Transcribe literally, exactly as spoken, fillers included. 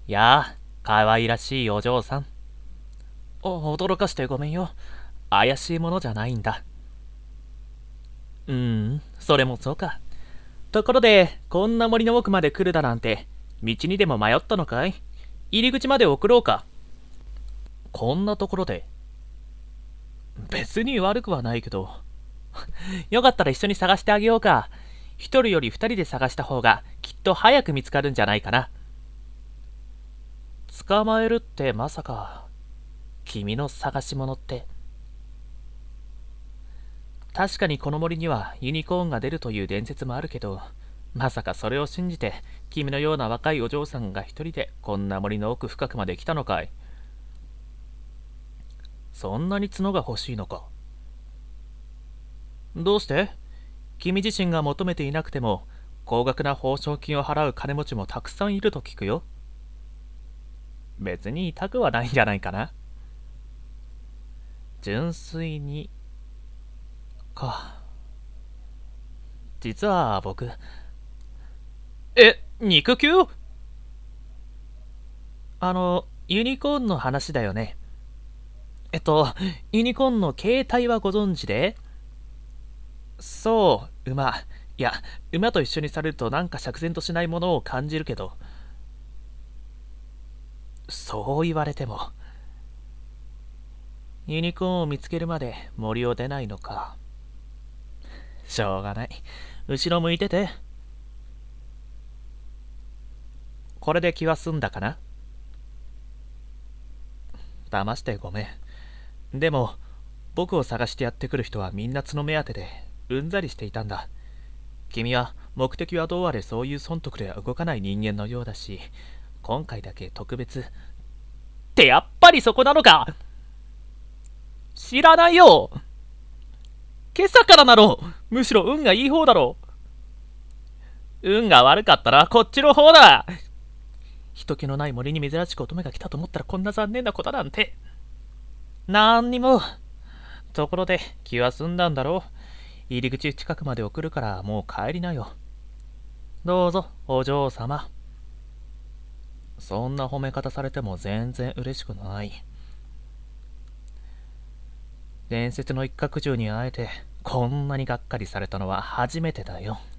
やあ、かわいらしいお嬢さん。お、驚かしてごめんよ。怪しいものじゃないんだ。うーん、それもそうか。ところで、こんな森の奥まで来るだなんて、道にでも迷ったのかい？入り口まで送ろうか。こんなところで。別に悪くはないけど。よかったら一緒に探してあげようか。一人より二人で探した方がきっと早く見つかるんじゃないかな。捕まえるってまさか、君の探し物って。確かにこの森にはユニコーンが出るという伝説もあるけど、まさかそれを信じて君のような若いお嬢さんが一人でこんな森の奥深くまで来たのかい。そんなに角が欲しいのか。どうして？君自身が求めていなくても高額な報奨金を払う金持ちもたくさんいると聞くよ。別に痛くはないんじゃないかな。純粋にか。実は僕。え、肉球？あの、ユニコーンの話だよね。えっと、ユニコーンの形態はご存知で？そう、馬。いや、馬と一緒にされるとなんか釈然としないものを感じるけど、そう言われても。ユニコーンを見つけるまで森を出ないのか。しょうがない。後ろ向いてて。これで気は済んだかな？騙してごめん。でも、僕を探してやってくる人はみんな角目当てで、うんざりしていたんだ。君は目的はどうあれそういう損得では動かない人間のようだし、今回だけ特別。ってやっぱりそこなのか？知らないよ。今朝からなの。むしろ運がいい方だろう。運が悪かったらこっちの方だ。人気のない森に珍しく乙女が来たと思ったらこんな残念なことなんて。なんにも。ところで気は済んだんだろう。入り口近くまで送るからもう帰りなよ。どうぞお嬢様。そんな褒め方されても全然嬉しくない。伝説の一角獣に会えてこんなにがっかりされたのは初めてだよ。